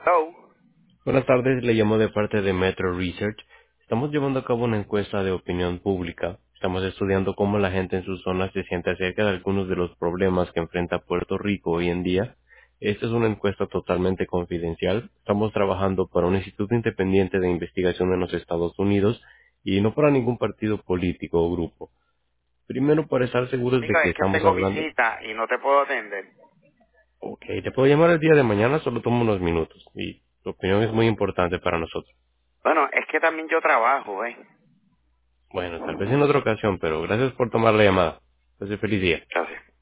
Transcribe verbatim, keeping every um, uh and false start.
Hello. Buenas tardes, le llamo de parte de Metro Research. Estamos llevando a cabo una encuesta de opinión pública. Estamos estudiando cómo la gente en su zona se siente acerca de algunos de los problemas que enfrenta Puerto Rico hoy en día. Esta es una encuesta totalmente confidencial. Estamos trabajando para un instituto independiente de investigación en los Estados Unidos y no para ningún partido político o grupo. Primero, para estar seguros de Amigo, que es que estamos tengo hablando. visita y no te puedo atender. Ok, te puedo llamar el día de mañana, solo tomo unos minutos y tu opinión es muy importante para nosotros. Bueno, es que también yo trabajo, ¿eh? Bueno, tal vez en otra ocasión, pero gracias por tomar la llamada. Pues feliz día. Gracias.